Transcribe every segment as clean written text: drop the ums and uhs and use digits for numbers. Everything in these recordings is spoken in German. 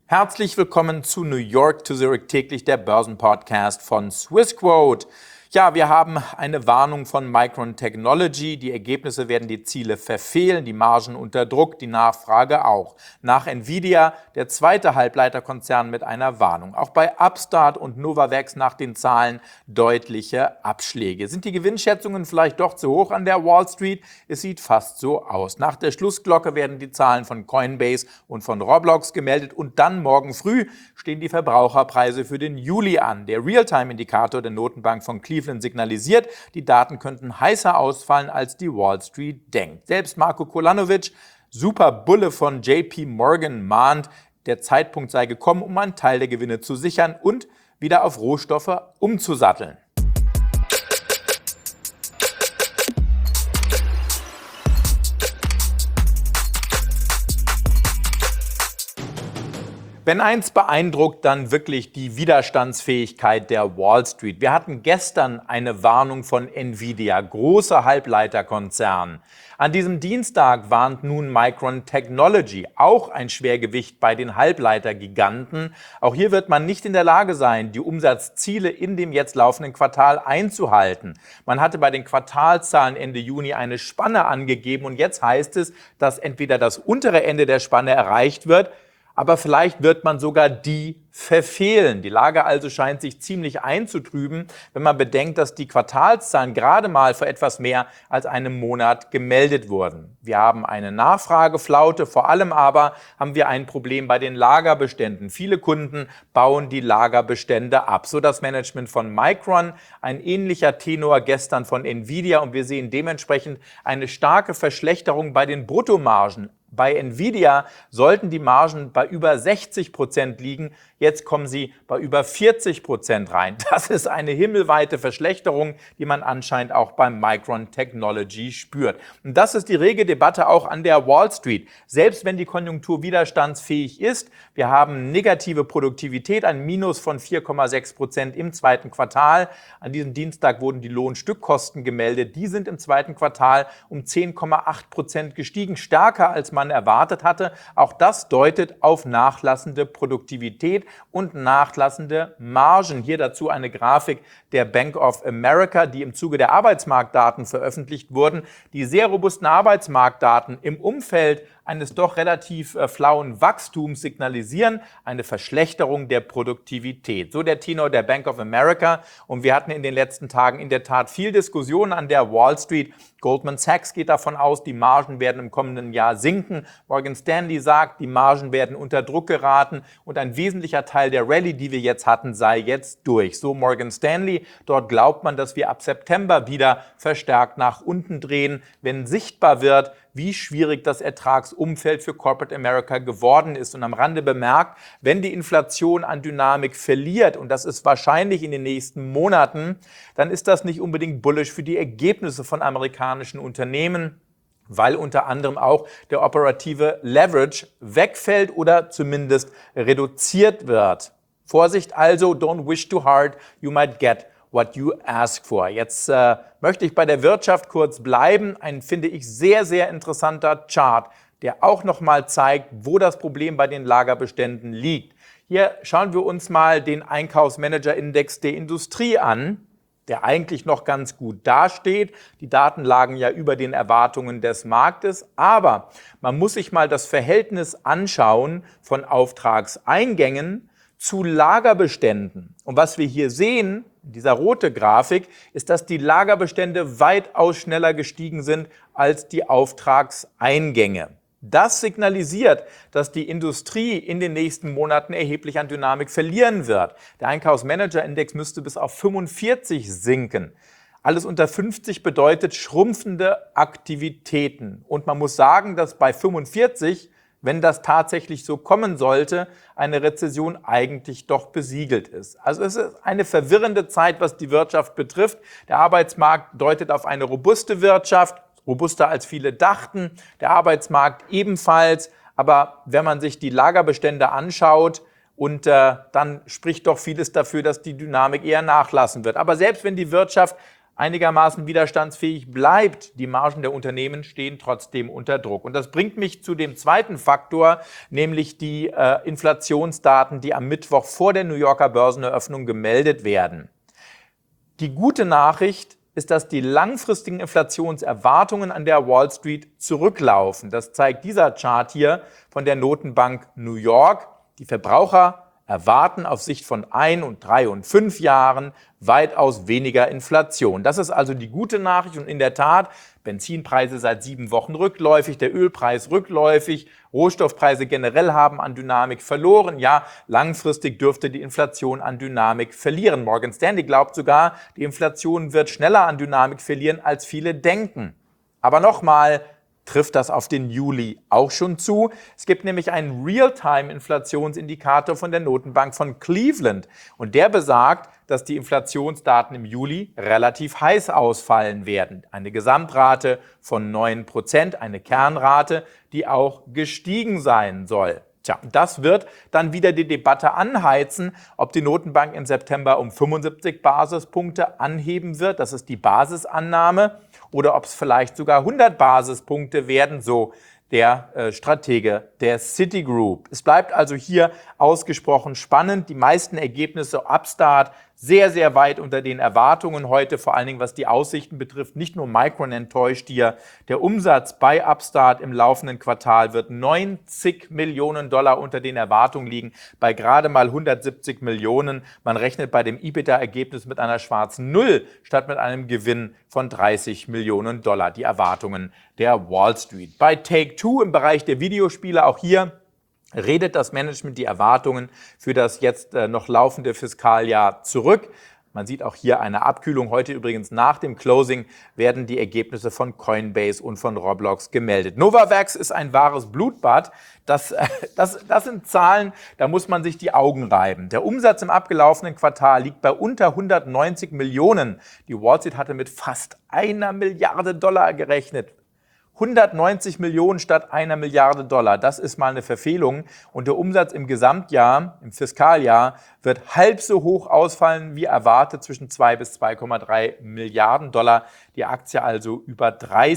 Herzlich willkommen zu New York to Zurich täglich, der Börsenpodcast von Swissquote. Ja, wir haben eine Warnung von Micron Technology. Die Ergebnisse werden die Ziele verfehlen, die Margen unter Druck, die Nachfrage auch. Nach Nvidia der zweite Halbleiterkonzern mit einer Warnung. Auch bei Upstart und Novavax nach den Zahlen deutliche Abschläge. Sind die Gewinnschätzungen vielleicht doch zu hoch an der Wall Street? Es sieht fast so aus. Nach der Schlussglocke werden die Zahlen von Coinbase und von Roblox gemeldet und dann morgen früh stehen die Verbraucherpreise für den Juli an. Der Realtime-Indikator der Notenbank von Cleveland signalisiert, die Daten könnten heißer ausfallen, als die Wall Street denkt. Selbst Marko Kolanovic, Superbulle von JP Morgan, mahnt, der Zeitpunkt sei gekommen, um einen Teil der Gewinne zu sichern und wieder auf Rohstoffe umzusatteln. Wenn eins beeindruckt, dann wirklich die Widerstandsfähigkeit der Wall Street. Wir hatten gestern eine Warnung von Nvidia, großer Halbleiterkonzern. An diesem Dienstag warnt nun Micron Technology, auch ein Schwergewicht bei den Halbleitergiganten. Auch hier wird man nicht in der Lage sein, die Umsatzziele in dem jetzt laufenden Quartal einzuhalten. Man hatte bei den Quartalszahlen Ende Juni eine Spanne angegeben und jetzt heißt es, dass entweder das untere Ende der Spanne erreicht wird, aber vielleicht wird man sogar die verfehlen. Die Lage also scheint sich ziemlich einzutrüben, wenn man bedenkt, dass die Quartalszahlen gerade mal vor etwas mehr als einem Monat gemeldet wurden. Wir haben eine Nachfrageflaute, vor allem aber haben wir ein Problem bei den Lagerbeständen. Viele Kunden bauen die Lagerbestände ab. So das Management von Micron, ein ähnlicher Tenor gestern von Nvidia und wir sehen dementsprechend eine starke Verschlechterung bei den Bruttomargen. Bei Nvidia sollten die Margen bei über 60% liegen. Jetzt kommen sie bei über 40% rein. Das ist eine himmelweite Verschlechterung, die man anscheinend auch beim Micron Technology spürt. Und das ist die rege Debatte auch an der Wall Street. Selbst wenn die Konjunktur widerstandsfähig ist, wir haben negative Produktivität, ein Minus von 4,6% im zweiten Quartal. An diesem Dienstag wurden die Lohnstückkosten gemeldet. Die sind im zweiten Quartal um 10,8% gestiegen, stärker als man erwartet hatte. Auch das deutet auf nachlassende Produktivität und nachlassende Margen. Hier dazu eine Grafik der Bank of America, die im Zuge der Arbeitsmarktdaten veröffentlicht wurden. Die sehr robusten Arbeitsmarktdaten im Umfeld eines doch relativ flauen Wachstums signalisieren eine Verschlechterung der Produktivität. So der Tenor der Bank of America. Und wir hatten in den letzten Tagen in der Tat viel Diskussion an der Wall Street. Goldman Sachs geht davon aus, die Margen werden im kommenden Jahr sinken. Morgan Stanley sagt, die Margen werden unter Druck geraten und ein wesentlicher Teil der Rallye, die wir jetzt hatten, sei jetzt durch. So Morgan Stanley. Dort glaubt man, dass wir ab September wieder verstärkt nach unten drehen, wenn sichtbar wird, wie schwierig das Ertragsumfeld für Corporate America geworden ist. Und am Rande bemerkt, wenn die Inflation an Dynamik verliert, und das ist wahrscheinlich in den nächsten Monaten, dann ist das nicht unbedingt bullish für die Ergebnisse von amerikanischen Unternehmen, weil unter anderem auch der operative Leverage wegfällt oder zumindest reduziert wird. Vorsicht also, don't wish too hard, you might get what you ask for. Jetzt möchte ich bei der Wirtschaft kurz bleiben. Ein, finde ich, sehr, sehr interessanter Chart, der auch nochmal zeigt, wo das Problem bei den Lagerbeständen liegt. Hier schauen wir uns mal den Einkaufsmanager-Index der Industrie an, der eigentlich noch ganz gut dasteht. Die Daten lagen ja über den Erwartungen des Marktes, aber man muss sich mal das Verhältnis anschauen von Auftragseingängen zu Lagerbeständen. Und was wir hier sehen, dieser rote Grafik, ist, dass die Lagerbestände weitaus schneller gestiegen sind als die Auftragseingänge. Das signalisiert, dass die Industrie in den nächsten Monaten erheblich an Dynamik verlieren wird. Der Einkaufsmanager-Index müsste bis auf 45 sinken. Alles unter 50 bedeutet schrumpfende Aktivitäten. Und man muss sagen, dass bei 45, wenn das tatsächlich so kommen sollte, eine Rezession eigentlich doch besiegelt ist. Also es ist eine verwirrende Zeit, was die Wirtschaft betrifft. Der Arbeitsmarkt deutet auf eine robuste Wirtschaft, robuster als viele dachten. Der Arbeitsmarkt ebenfalls. Aber wenn man sich die Lagerbestände anschaut, und dann spricht doch vieles dafür, dass die Dynamik eher nachlassen wird. Aber selbst wenn die Wirtschaft einigermaßen widerstandsfähig bleibt. Die Margen der Unternehmen stehen trotzdem unter Druck. Und das bringt mich zu dem zweiten Faktor, nämlich die Inflationsdaten, die am Mittwoch vor der New Yorker Börseneröffnung gemeldet werden. Die gute Nachricht ist, dass die langfristigen Inflationserwartungen an der Wall Street zurücklaufen. Das zeigt dieser Chart hier von der Notenbank New York. Die Verbraucher erwarten auf Sicht von 1 und 3 und 5 Jahren weitaus weniger Inflation. Das ist also die gute Nachricht und in der Tat, Benzinpreise seit 7 Wochen rückläufig, der Ölpreis rückläufig, Rohstoffpreise generell haben an Dynamik verloren. Ja, langfristig dürfte die Inflation an Dynamik verlieren. Morgan Stanley glaubt sogar, die Inflation wird schneller an Dynamik verlieren, als viele denken. Aber nochmal, trifft das auf den Juli auch schon zu. Es gibt nämlich einen Realtime-Inflationsindikator von der Notenbank von Cleveland und der besagt, dass die Inflationsdaten im Juli relativ heiß ausfallen werden. Eine Gesamtrate von 9%, eine Kernrate, die auch gestiegen sein soll. Tja, das wird dann wieder die Debatte anheizen, ob die Notenbank im September um 75 Basispunkte anheben wird. Das ist die Basisannahme. Oder ob es vielleicht sogar 100 Basispunkte werden, so der Stratege der Citigroup. Es bleibt also hier ausgesprochen spannend. Die meisten Ergebnisse Upstart sehr, sehr weit unter den Erwartungen heute, vor allen Dingen was die Aussichten betrifft. Nicht nur Micron enttäuscht hier. Der Umsatz bei Upstart im laufenden Quartal wird 90 Millionen Dollar unter den Erwartungen liegen, bei gerade mal 170 Millionen. Man rechnet bei dem EBITDA-Ergebnis mit einer schwarzen Null statt mit einem Gewinn von 30 Millionen Dollar. Die Erwartungen der Wall Street. Bei Take-Two im Bereich der Videospiele, auch hier redet das Management die Erwartungen für das jetzt noch laufende Fiskaljahr zurück. Man sieht auch hier eine Abkühlung. Heute übrigens nach dem Closing werden die Ergebnisse von Coinbase und von Roblox gemeldet. Novavax ist ein wahres Blutbad. Das sind Zahlen, da muss man sich die Augen reiben. Der Umsatz im abgelaufenen Quartal liegt bei unter 190 Millionen. Die Wall Street hatte mit fast 1 Milliarde Dollar gerechnet. 190 Millionen statt 1 Milliarde Dollar. Das ist mal eine Verfehlung. Und der Umsatz im Gesamtjahr, im Fiskaljahr, wird halb so hoch ausfallen wie erwartet, zwischen 2 bis 2,3 Milliarden Dollar. Die Aktie also über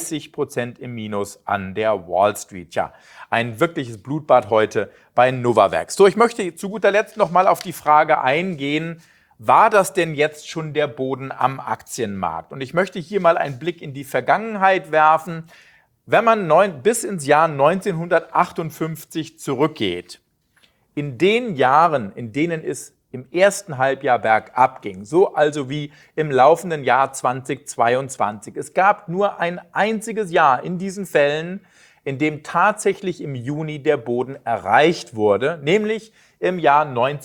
30% im Minus an der Wall Street. Ja, ein wirkliches Blutbad heute bei Novavax. So, ich möchte zu guter Letzt noch mal auf die Frage eingehen, war das denn jetzt schon der Boden am Aktienmarkt? Und ich möchte hier mal einen Blick in die Vergangenheit werfen. Wenn man bis ins Jahr 1958 zurückgeht, in den Jahren, in denen es im ersten Halbjahr bergab ging, so also wie im laufenden Jahr 2022, es gab nur ein einziges Jahr in diesen Fällen, in dem tatsächlich im Juni der Boden erreicht wurde, nämlich im Jahr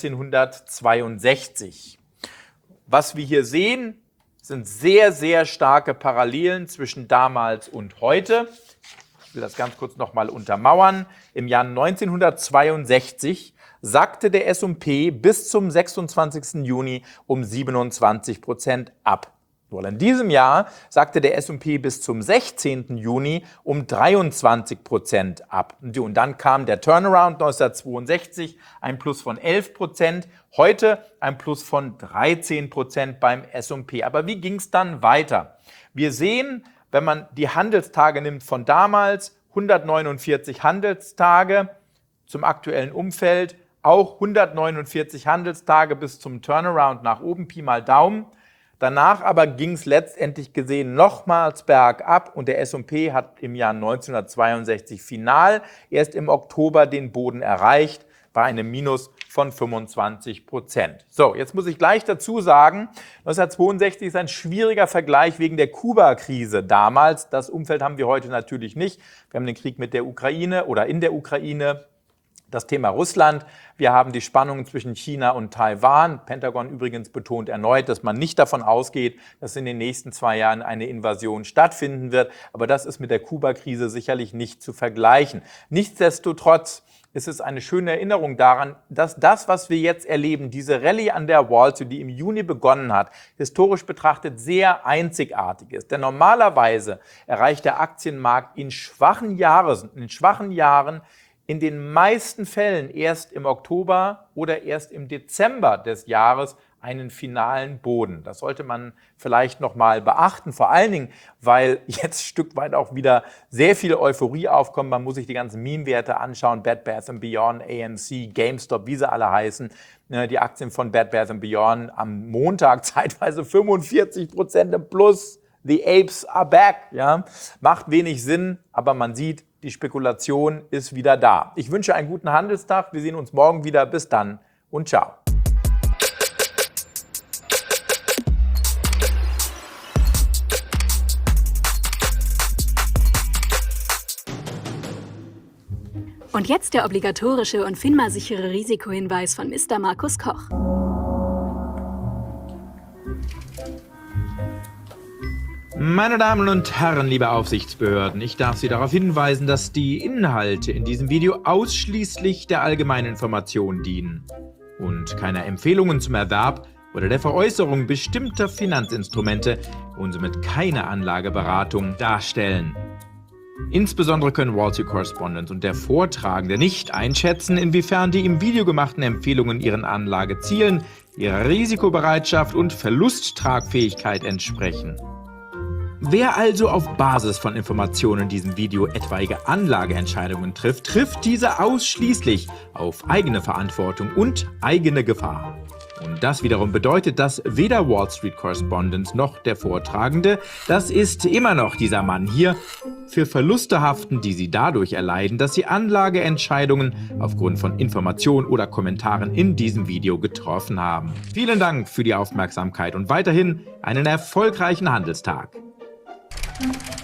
1962. Was wir hier sehen, sind sehr, sehr starke Parallelen zwischen damals und heute. Ich will das ganz kurz nochmal untermauern. Im Jahr 1962 sackte der S&P bis zum 26. Juni um 27% ab. Nur in diesem Jahr sackte der S&P bis zum 16. Juni um 23% ab. Und dann kam der Turnaround 1962, ein Plus von 11%, heute ein Plus von 13% beim S&P. Aber wie ging es dann weiter? Wir sehen, wenn man die Handelstage nimmt von damals, 149 Handelstage zum aktuellen Umfeld, auch 149 Handelstage bis zum Turnaround nach oben, Pi mal Daumen. Danach aber ging es letztendlich gesehen nochmals bergab und der S&P hat im Jahr 1962 final erst im Oktober den Boden erreicht, bei einem Minus von 25%. So, jetzt muss ich gleich dazu sagen, 1962 ist ein schwieriger Vergleich wegen der Kuba-Krise damals. Das Umfeld haben wir heute natürlich nicht. Wir haben den Krieg mit der Ukraine oder in der Ukraine. Das Thema Russland. Wir haben die Spannungen zwischen China und Taiwan. Pentagon übrigens betont erneut, dass man nicht davon ausgeht, dass in den nächsten 2 Jahren eine Invasion stattfinden wird. Aber das ist mit der Kuba-Krise sicherlich nicht zu vergleichen. Nichtsdestotrotz ist es eine schöne Erinnerung daran, dass das, was wir jetzt erleben, diese Rallye an der Wall Street, die im Juni begonnen hat, historisch betrachtet sehr einzigartig ist. Denn normalerweise erreicht der Aktienmarkt in schwachen Jahren in den meisten Fällen erst im Oktober oder erst im Dezember des Jahres einen finalen Boden. Das sollte man vielleicht noch mal beachten, vor allen Dingen, weil jetzt ein Stück weit auch wieder sehr viel Euphorie aufkommt. Man muss sich die ganzen Meme-Werte anschauen, Bed Bath & Beyond, AMC, GameStop, wie sie alle heißen. Die Aktien von Bed Bath & Beyond am Montag zeitweise 45% im Plus. The Apes are back. Ja? Macht wenig Sinn, aber man sieht, die Spekulation ist wieder da. Ich wünsche einen guten Handelstag. Wir sehen uns morgen wieder. Bis dann und ciao. Und jetzt der obligatorische und FINMA-sichere Risikohinweis von Mr. Markus Koch. Meine Damen und Herren, liebe Aufsichtsbehörden, ich darf Sie darauf hinweisen, dass die Inhalte in diesem Video ausschließlich der allgemeinen Information dienen und keine Empfehlungen zum Erwerb oder der Veräußerung bestimmter Finanzinstrumente und somit keine Anlageberatung darstellen. Insbesondere können Wall Street Correspondent und der Vortragende nicht einschätzen, inwiefern die im Video gemachten Empfehlungen ihren Anlagezielen, ihrer Risikobereitschaft und Verlusttragfähigkeit entsprechen. Wer also auf Basis von Informationen in diesem Video etwaige Anlageentscheidungen trifft, trifft diese ausschließlich auf eigene Verantwortung und eigene Gefahr. Und das wiederum bedeutet, dass weder Wall Street Correspondent noch der Vortragende, das ist immer noch dieser Mann hier, für Verluste haften, die sie dadurch erleiden, dass sie Anlageentscheidungen aufgrund von Informationen oder Kommentaren in diesem Video getroffen haben. Vielen Dank für die Aufmerksamkeit und weiterhin einen erfolgreichen Handelstag.